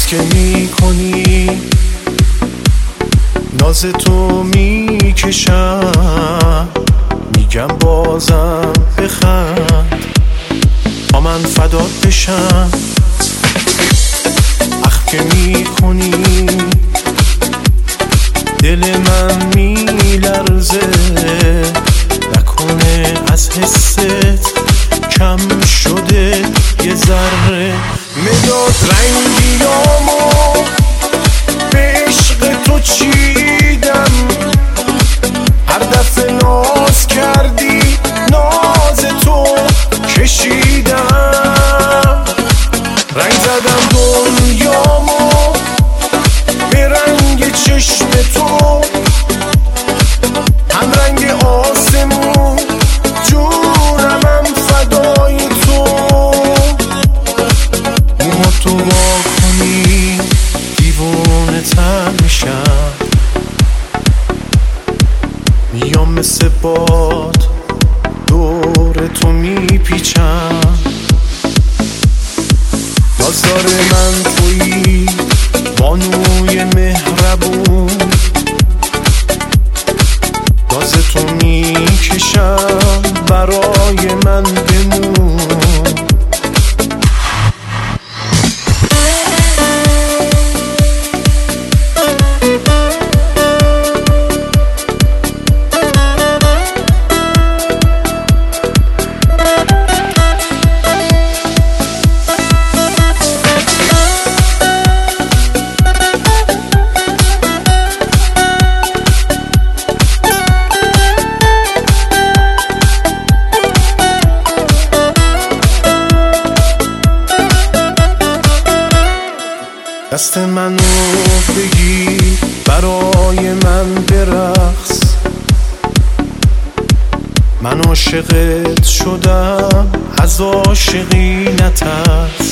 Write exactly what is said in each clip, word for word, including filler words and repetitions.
ناز که می کنی ناز تو می کشم، میگم بازم بخند تا من فدات بشم. اخ که می کنی دل من می لرزه، نکنه از حست کم شده یه ذره. مداد رنگیامو به عشق تو چیدم، هر دفعه ناز کردی ناز تو کشیدم. رنگ زدم دنیامو به رنگ چشم تو، هم رنگ آسمون جونمم فدای تو. موها تو وا کنی دیوونه تر میشم، میام مثل باد دور تو میپیچم. نازدار من تویی بانوی مهربون، ناز تو میکشم برای من بمون. دست منو بگیر برای من برقص، من عاشقت شدم از عاشقی نترس.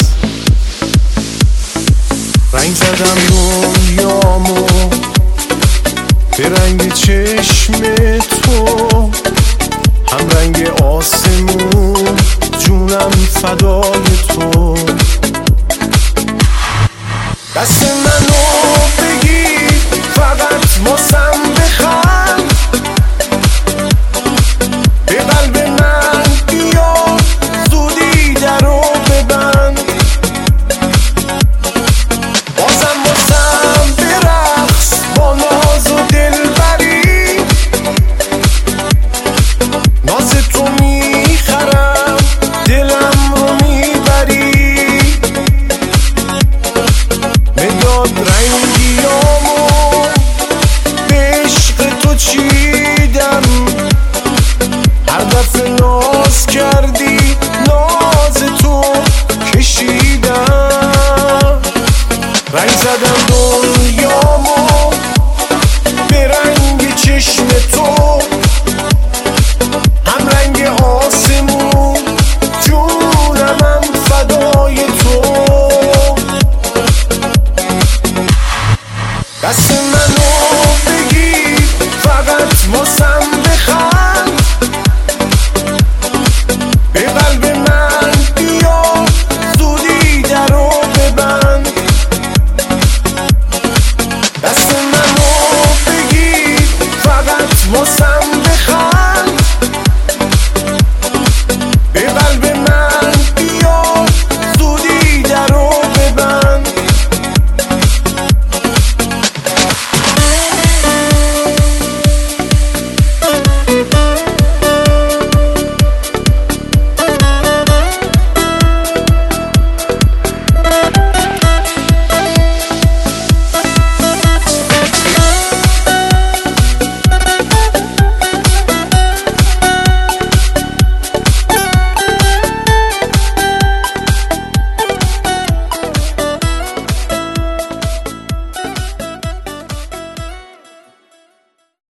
رنگ زدم دنیامو به رنگ چشم تو، هم رنگ آسمون جونم فدای تو. دست منو بگیر فقط واسم بخند، به قلب من بیا زودی درو ببند. بازم واسم برقص با ناز و دلبری، ناز تو میخرم دلم رو میبری. رنگیامو به عشق تو چیدم، هر دفعه ناز کردی ناز تو کشیدم. رنگ زدم دور